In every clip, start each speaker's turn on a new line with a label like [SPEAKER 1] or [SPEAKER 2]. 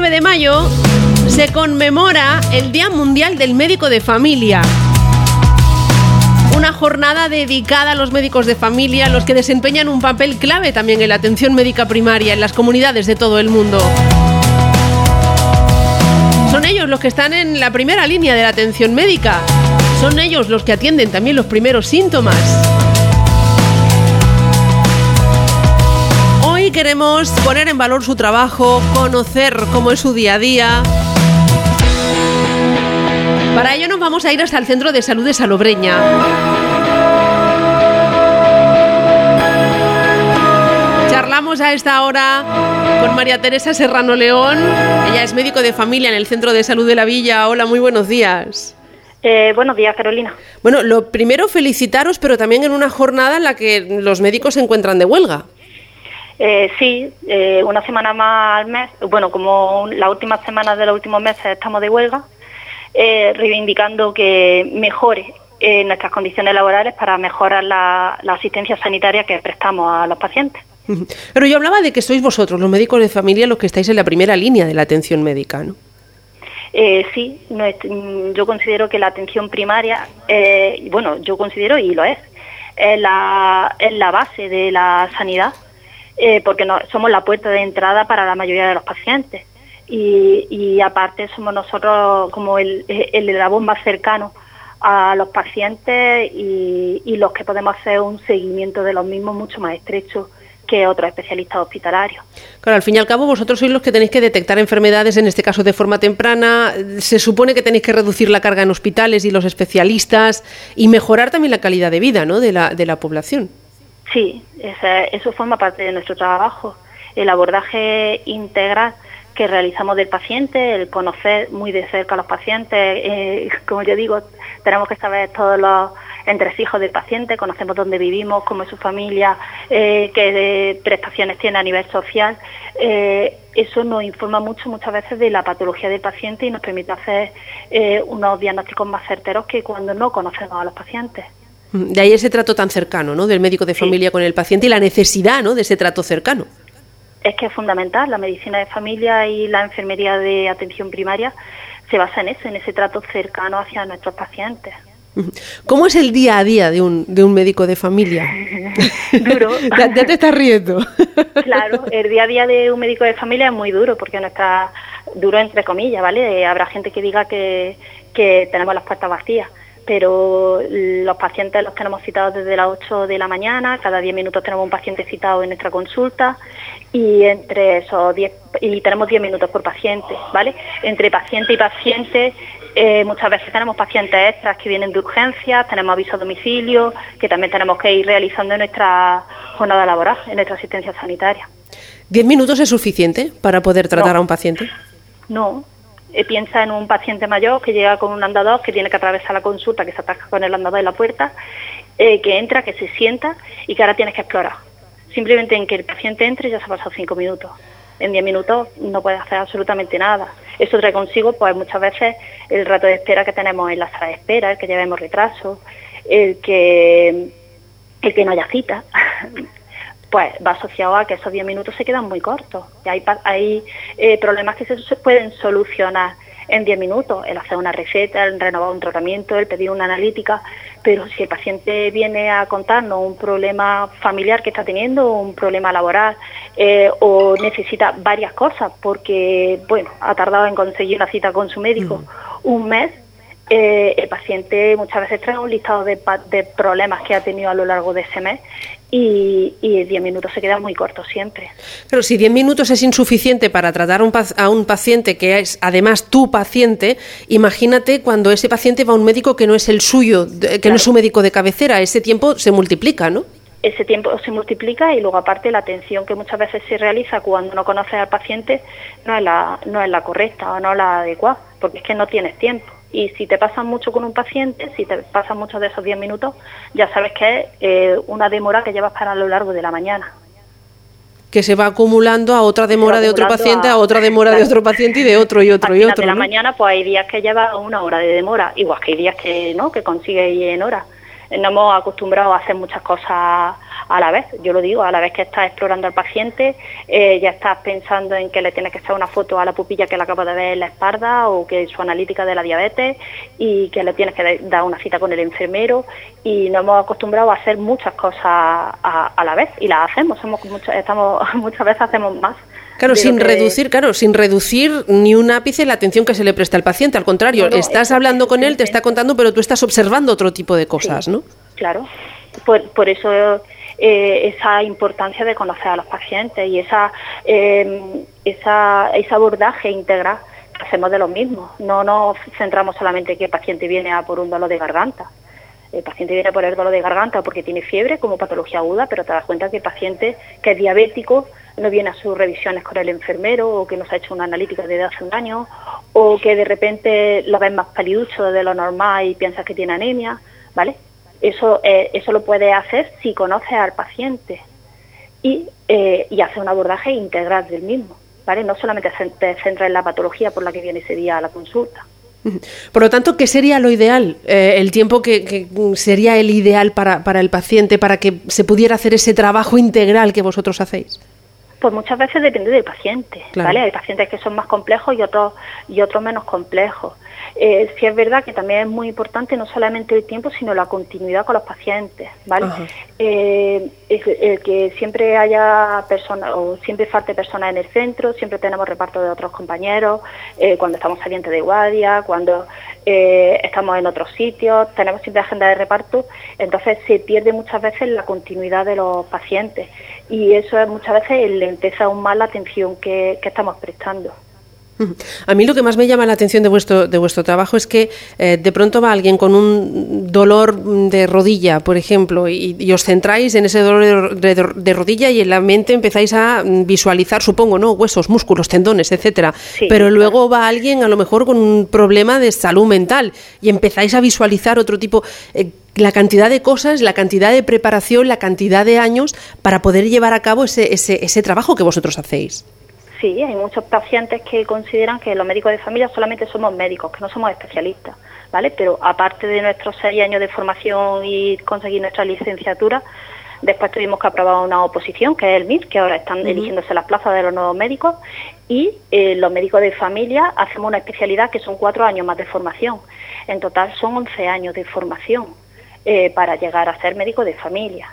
[SPEAKER 1] 9 de mayo se conmemora el Día Mundial del Médico de Familia. Una jornada dedicada a los médicos de familia, los que desempeñan un papel clave también en la atención médica primaria en las comunidades de todo el mundo. Son ellos los que están en la primera línea de la atención médica. Son ellos los que atienden también los primeros síntomas. Hoy queremos poner en valor su trabajo, conocer cómo es su día a día. Para ello nos vamos a ir hasta el Centro de Salud de Salobreña. Charlamos a esta hora con María Teresa Serrano León. Ella es médico de familia en el Centro de Salud de la Villa. Hola, muy buenos días.
[SPEAKER 2] Buenos días, Carolina.
[SPEAKER 1] Bueno, lo primero, felicitaros, pero también en una jornada en la que los médicos se encuentran de huelga.
[SPEAKER 2] Sí, una semana más al mes. Bueno, como las últimas semanas de los últimos meses estamos de huelga, reivindicando que mejore nuestras condiciones laborales para mejorar la asistencia sanitaria que prestamos a los pacientes.
[SPEAKER 1] Pero yo hablaba de que sois vosotros, los médicos de familia, los que estáis en la primera línea de la atención médica, ¿no?
[SPEAKER 2] Sí, yo considero que la atención primaria, yo considero y lo es la base de la sanidad, porque somos la puerta de entrada para la mayoría de los pacientes y aparte somos nosotros como el eslabón más cercano a los pacientes y los que podemos hacer un seguimiento de los mismos mucho más estrecho que otros especialistas hospitalarios.
[SPEAKER 1] Claro, al fin y al cabo vosotros sois los que tenéis que detectar enfermedades, en este caso de forma temprana. Se supone que tenéis que reducir la carga en hospitales y los especialistas y mejorar también la calidad de vida, ¿no?, de la población.
[SPEAKER 2] Sí, eso forma parte de nuestro trabajo, el abordaje integral que realizamos del paciente, el conocer muy de cerca a los pacientes. Como yo digo, tenemos que saber todos los entresijos del paciente, conocemos dónde vivimos, cómo es su familia, qué prestaciones tiene a nivel social. Eso nos informa muchas veces de la patología del paciente y nos permite hacer unos diagnósticos más certeros que cuando no conocemos a los pacientes.
[SPEAKER 1] De ahí ese trato tan cercano, ¿no?, del médico de familia con el paciente y la necesidad, ¿no?, de ese trato cercano.
[SPEAKER 2] Es que es fundamental. La medicina de familia y la enfermería de atención primaria se basa en eso, en ese trato cercano hacia nuestros pacientes.
[SPEAKER 1] ¿Cómo es el día a día de un médico de familia?
[SPEAKER 2] Duro.
[SPEAKER 1] Ya te estás riendo.
[SPEAKER 2] Claro, el día a día de un médico de familia es muy duro, porque duro entre comillas, ¿vale? Habrá gente que diga que tenemos las puertas vacías, pero los pacientes los tenemos citados desde las 8 de la mañana, cada 10 minutos tenemos un paciente citado en nuestra consulta y entre esos 10 y tenemos 10 minutos por paciente, ¿vale? Entre paciente y paciente muchas veces tenemos pacientes extras que vienen de urgencias, tenemos aviso a domicilio, que también tenemos que ir realizando en nuestra jornada laboral, en nuestra asistencia sanitaria.
[SPEAKER 1] ¿10 minutos es suficiente para poder tratar a un paciente?
[SPEAKER 2] No. Piensa en un paciente mayor que llega con un andador, que tiene que atravesar la consulta, que se atasca con el andador en la puerta, que entra, que se sienta y que ahora tienes que explorar. Simplemente en que el paciente entre ya se ha pasado 5 minutos. En 10 minutos no puedes hacer absolutamente nada. Eso trae consigo, pues muchas veces, el rato de espera que tenemos en la sala de espera, el que llevemos retraso, el que no haya cita. Pues va asociado a que esos 10 minutos se quedan muy cortos. Y hay problemas que se pueden solucionar en 10 minutos, el hacer una receta, el renovar un tratamiento, el pedir una analítica, pero si el paciente viene a contarnos un problema familiar que está teniendo, un problema laboral, o necesita varias cosas porque, ha tardado en conseguir una cita con su médico un mes, el paciente muchas veces trae un listado de problemas que ha tenido a lo largo de ese mes y 10 minutos se quedan muy cortos siempre.
[SPEAKER 1] Pero si 10 minutos es insuficiente para tratar a un paciente que es además tu paciente, imagínate cuando ese paciente va a un médico que no es el suyo, que no es su médico de cabecera, ese tiempo se multiplica, ¿no?
[SPEAKER 2] Ese tiempo se multiplica y luego aparte la atención que muchas veces se realiza cuando no conoces al paciente no es la correcta o no la adecuada, porque es que no tienes tiempo. Y si te pasas mucho con un paciente, si te pasas muchos de esos 10 minutos, ya sabes que es una demora que llevas para a lo largo de la mañana.
[SPEAKER 1] Que se va acumulando a otra demora de otro paciente, a otra demora de otro paciente y de otro y otro y otro.
[SPEAKER 2] De la mañana, pues hay días que lleva 1 hora de demora, igual que hay días que no, que consigues ir en horas. No hemos acostumbrado a hacer muchas cosas a la vez, yo lo digo, a la vez que estás explorando al paciente, ya estás pensando en que le tienes que hacer una foto a la pupilla que le acabo de ver en la espalda, o que su analítica de la diabetes, y que le tienes que dar una cita con el enfermero, y nos hemos acostumbrado a hacer muchas cosas a la vez, y las hacemos, muchas veces hacemos más.
[SPEAKER 1] Claro, sin reducir ni un ápice la atención que se le presta al paciente, al contrario, estás hablando con él, te está contando, pero tú estás observando otro tipo de cosas, ¿no?
[SPEAKER 2] Claro, por eso esa importancia de conocer a los pacientes y ese abordaje integral que hacemos de los mismos. No nos centramos solamente en que el paciente viene a por un dolor de garganta. El paciente viene por el dolor de garganta porque tiene fiebre como patología aguda, pero te das cuenta que el paciente que es diabético no viene a sus revisiones con el enfermero, o que no se ha hecho una analítica desde hace un año, o que de repente lo ves más paliducho de lo normal y piensas que tiene anemia, ¿vale? Eso lo puedes hacer si conoces al paciente y haces un abordaje integral del mismo, ¿vale? No solamente te centras en la patología por la que viene ese día a la consulta.
[SPEAKER 1] Por lo tanto, ¿qué sería lo ideal? El tiempo que sería el ideal para el paciente, para que se pudiera hacer ese trabajo integral que vosotros hacéis.
[SPEAKER 2] Pues muchas veces depende del paciente,
[SPEAKER 1] claro.
[SPEAKER 2] ¿vale? Hay pacientes que son más complejos y otros menos complejos. Sí es verdad que también es muy importante no solamente el tiempo, sino la continuidad con los pacientes, ¿vale? Que siempre haya personas, o siempre falte personas en el centro, siempre tenemos reparto de otros compañeros, cuando estamos salientes de guardia, cuando estamos en otros sitios, tenemos siempre agenda de reparto, entonces se pierde muchas veces la continuidad de los pacientes, y eso es muchas veces lenteza aún más la atención que estamos prestando.
[SPEAKER 1] A mí lo que más me llama la atención de vuestro trabajo es que de pronto va alguien con un dolor de rodilla, por ejemplo, y os centráis en ese dolor de rodilla, y en la mente empezáis a visualizar, supongo, ¿no? Huesos, músculos, tendones, etcétera. Sí, pero luego va alguien a lo mejor con un problema de salud mental y empezáis a visualizar otro tipo. La cantidad de cosas, la cantidad de preparación, la cantidad de años para poder llevar a cabo ese trabajo que vosotros hacéis.
[SPEAKER 2] Sí, hay muchos pacientes que consideran que los médicos de familia solamente somos médicos, que no somos especialistas, ¿vale? Pero aparte de nuestros 6 años de formación y conseguir nuestra licenciatura, después tuvimos que aprobar una oposición, que es el MIR, que ahora están eligiéndose las plazas de los nuevos médicos, y los médicos de familia hacemos una especialidad que son 4 años más de formación. En total son 11 años de formación para llegar a ser médico de familia.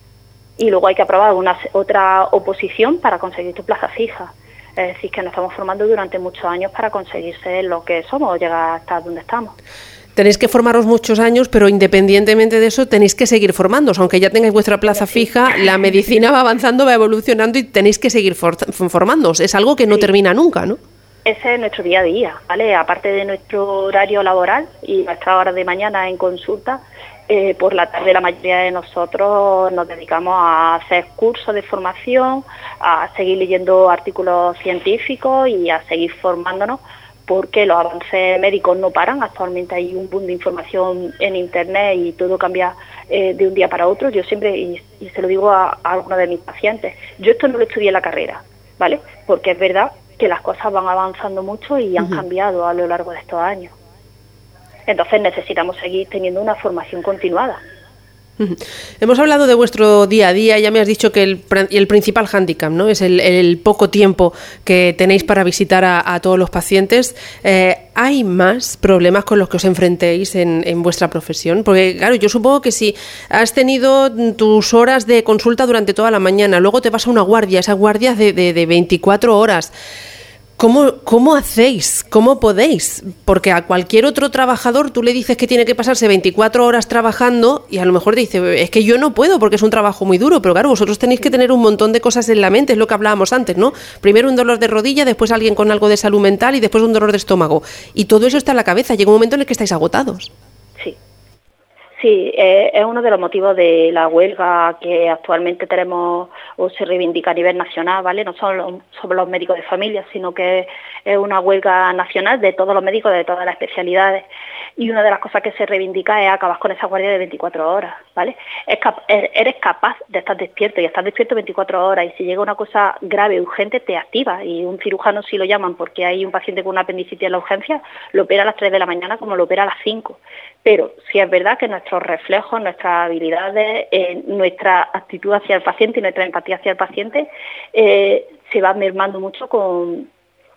[SPEAKER 2] Y luego hay que aprobar otra oposición para conseguir tu plaza fija. Es decir, que nos estamos formando durante muchos años para conseguir ser lo que somos o llegar hasta donde estamos.
[SPEAKER 1] Tenéis que formaros muchos años, pero independientemente de eso tenéis que seguir formándoos. Aunque ya tengáis vuestra plaza fija, la medicina va avanzando, va evolucionando y tenéis que seguir formándoos. Es algo que no termina nunca, ¿no?
[SPEAKER 2] Ese es nuestro día a día, ¿vale? Aparte de nuestro horario laboral y nuestras horas de mañana en consulta, por la tarde la mayoría de nosotros nos dedicamos a hacer cursos de formación, a seguir leyendo artículos científicos y a seguir formándonos, porque los avances médicos no paran. Actualmente hay un boom de información en Internet y todo cambia de un día para otro. Yo siempre, y se lo digo a algunos de mis pacientes, yo esto no lo estudié en la carrera, ¿vale? Porque es verdad que las cosas van avanzando mucho y han cambiado a lo largo de estos años. Entonces necesitamos seguir teniendo una formación continuada.
[SPEAKER 1] Hemos hablado de vuestro día a día, ya me has dicho que el principal hándicap, ¿no? Es el poco tiempo que tenéis para visitar a todos los pacientes. ¿Hay más problemas con los que os enfrentéis en vuestra profesión? Porque, claro, yo supongo que si has tenido tus horas de consulta durante toda la mañana, luego te vas a una guardia, esas guardias de 24 horas... ¿Cómo hacéis? ¿Cómo podéis? Porque a cualquier otro trabajador tú le dices que tiene que pasarse 24 horas trabajando y a lo mejor te dice, es que yo no puedo porque es un trabajo muy duro, pero claro, vosotros tenéis que tener un montón de cosas en la mente, es lo que hablábamos antes, ¿no? Primero un dolor de rodilla, después alguien con algo de salud mental y después un dolor de estómago. Y todo eso está en la cabeza, llega un momento en el que estáis agotados.
[SPEAKER 2] Sí, es uno de los motivos de la huelga que actualmente tenemos o se reivindica a nivel nacional, ¿vale? No solo sobre los médicos de familia, sino que es una huelga nacional de todos los médicos de todas las especialidades. Y una de las cosas que se reivindica es acabar con esa guardia de 24 horas, ¿vale? Eres capaz de estar despierto y estar despierto 24 horas, y si llega una cosa grave, urgente, te activa, y un cirujano, si lo llaman porque hay un paciente con una apendicitis en la urgencia, lo opera a las 3 de la mañana como lo opera a las 5. Pero sí es verdad que nuestros reflejos, nuestras habilidades, nuestra actitud hacia el paciente y nuestra empatía hacia el paciente se va mermando mucho con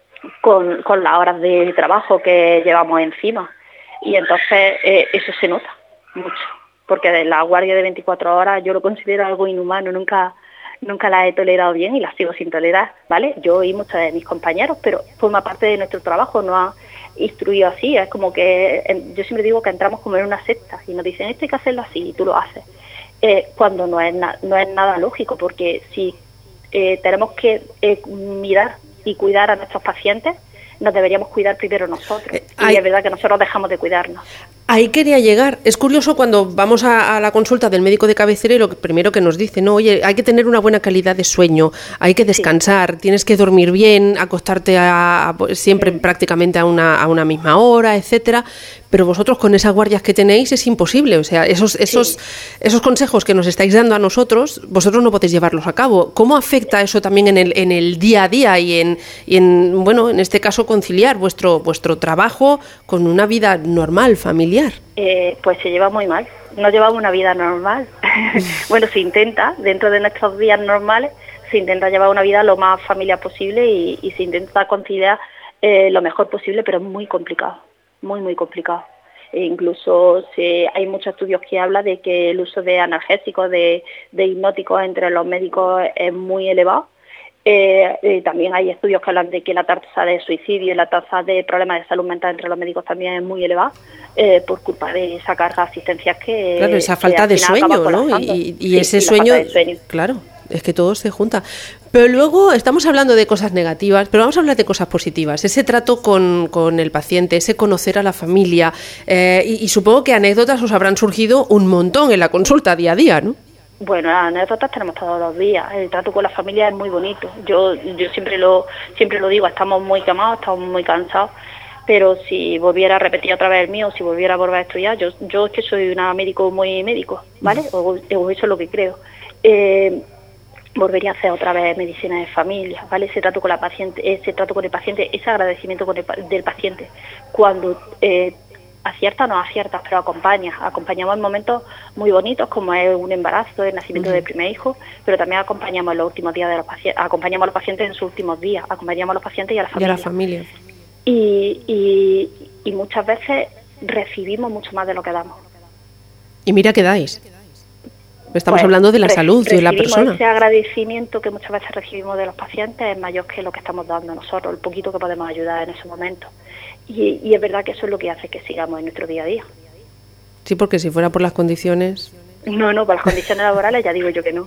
[SPEAKER 2] las horas de trabajo que llevamos encima. Y entonces eso se nota mucho, porque de la guardia de 24 horas yo lo considero algo inhumano, nunca la he tolerado bien y la sigo sin tolerar, ¿vale? Yo y muchos de mis compañeros, pero forma parte de nuestro trabajo, nos ha instruido así. Es como que yo siempre digo que entramos como en una secta y nos dicen esto hay que hacerlo así y tú lo haces, cuando no es nada lógico, porque si tenemos que mirar y cuidar a nuestros pacientes, nos deberíamos cuidar primero nosotros. Y es verdad que nosotros dejamos de cuidarnos.
[SPEAKER 1] Ahí quería llegar. Es curioso cuando vamos a la consulta del médico de cabecera y lo primero que nos dice, no, oye, hay que tener una buena calidad de sueño, hay que descansar, tienes que dormir bien, acostarte siempre prácticamente a una misma hora, etcétera. Pero vosotros con esas guardias que tenéis es imposible. O sea, esos consejos que nos estáis dando a nosotros, vosotros no podéis llevarlos a cabo. ¿Cómo afecta eso también en el día a día y en bueno, en este caso conciliar vuestro trabajo con una vida normal, familiar?
[SPEAKER 2] Pues se lleva muy mal. No llevamos una vida normal. Bueno, se intenta, dentro de nuestros días normales, se intenta llevar una vida lo más familiar posible y se intenta conciliar lo mejor posible, pero es muy complicado, muy complicado. Incluso hay muchos estudios que hablan de que el uso de analgésicos, de hipnóticos entre los médicos es muy elevado. También hay estudios que hablan de que la tasa de suicidio y la tasa de problemas de salud mental entre los médicos también es muy elevada, por culpa de esa carga asistencial que...
[SPEAKER 1] Claro, esa falta de sueño, ¿no? Y ese sueño, claro, es que todo se junta. Pero luego estamos hablando de cosas negativas, pero vamos a hablar de cosas positivas. Ese trato con el paciente, ese conocer a la familia, y supongo que anécdotas os habrán surgido un montón en la consulta día a día, ¿no?
[SPEAKER 2] Bueno, las anécdotas tenemos todos los días. El trato con la familia es muy bonito. Yo siempre lo digo, estamos muy quemados, estamos muy cansados, pero si volviera a repetir otra vez el mío, si volviera a volver a estudiar, yo es que soy una médico muy médico, ¿vale? O eso es lo que creo. Volvería a hacer otra vez medicina de familia, ¿vale? Ese trato con el paciente, ese agradecimiento del paciente. Cuando acierta o no aciertas, pero acompañamos en momentos muy bonitos como es un embarazo, el nacimiento del primer hijo, pero también acompañamos en los últimos días de los pacientes, acompañamos a los pacientes en sus últimos días, acompañamos a los pacientes y a la familia. Y muchas veces recibimos mucho más de lo que damos. Y
[SPEAKER 1] mira que dais. Estamos hablando de la salud de la persona.
[SPEAKER 2] Ese agradecimiento que muchas veces recibimos de los pacientes es mayor que lo que estamos dando nosotros, el poquito que podemos ayudar en ese momento. Y es verdad que eso es lo que hace que sigamos en nuestro día a día.
[SPEAKER 1] Sí, porque si fuera por las condiciones...
[SPEAKER 2] No, por las condiciones laborales ya digo yo que no.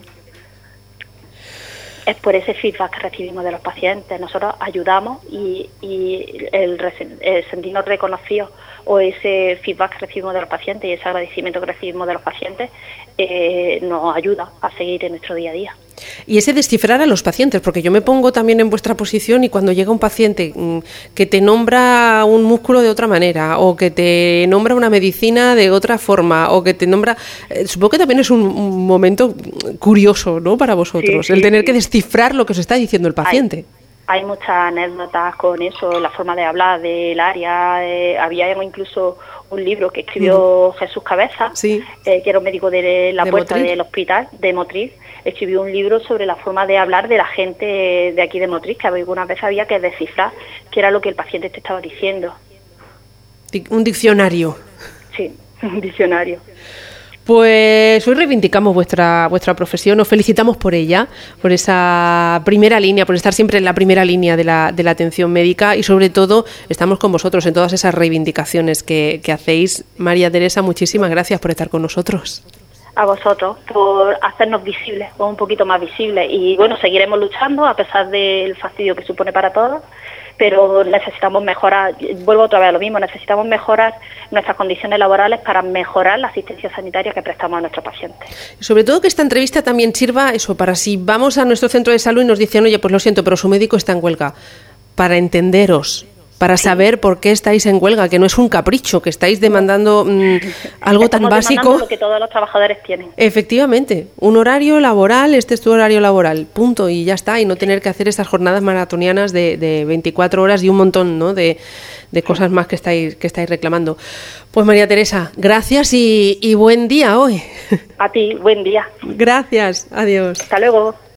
[SPEAKER 2] Es por ese feedback que recibimos de los pacientes. Nosotros ayudamos y el sentirnos reconocidos o ese feedback que recibimos de los pacientes y ese agradecimiento que recibimos de los pacientes nos ayuda a seguir en nuestro día a día.
[SPEAKER 1] Y ese descifrar a los pacientes, porque yo me pongo también en vuestra posición y cuando llega un paciente que te nombra un músculo de otra manera o que te nombra una medicina de otra forma o que te nombra... supongo que también es un momento curioso, ¿no?, para vosotros, el tener que descifrar lo que os está diciendo el paciente.
[SPEAKER 2] Hay muchas anécdotas con eso, la forma de hablar del área. Había incluso un libro que escribió Jesús Cabeza, que era un médico de la puerta del hospital de Motril. Escribió un libro sobre la forma de hablar de la gente de aquí de Motril, que algunas veces había que descifrar qué era lo que el paciente te estaba diciendo.
[SPEAKER 1] Un diccionario.
[SPEAKER 2] Sí, un diccionario.
[SPEAKER 1] Pues hoy reivindicamos vuestra profesión, os felicitamos por ella, por esa primera línea, por estar siempre en la primera línea de la atención médica y sobre todo estamos con vosotros en todas esas reivindicaciones que hacéis. María Teresa, muchísimas gracias por estar con nosotros.
[SPEAKER 2] A vosotros por hacernos visibles o un poquito más visibles y bueno, seguiremos luchando a pesar del fastidio que supone para todos, pero necesitamos mejorar, vuelvo otra vez a lo mismo, necesitamos mejorar nuestras condiciones laborales para mejorar la asistencia sanitaria que prestamos a nuestros pacientes.
[SPEAKER 1] Sobre todo que esta entrevista también sirva eso, para si vamos a nuestro centro de salud y nos dicen, oye, pues lo siento, pero su médico está en huelga, para entenderos, para saber por qué estáis en huelga, que no es un capricho, que estáis demandando algo tan básico.
[SPEAKER 2] Lo que todos los trabajadores tienen.
[SPEAKER 1] Efectivamente, un horario laboral, este es tu horario laboral, punto, y ya está, y no tener que hacer estas jornadas maratonianas de 24 horas y un montón, ¿no?, de cosas más que estáis reclamando. Pues María Teresa, gracias y buen día hoy.
[SPEAKER 2] A ti, buen día.
[SPEAKER 1] Gracias, adiós.
[SPEAKER 2] Hasta luego.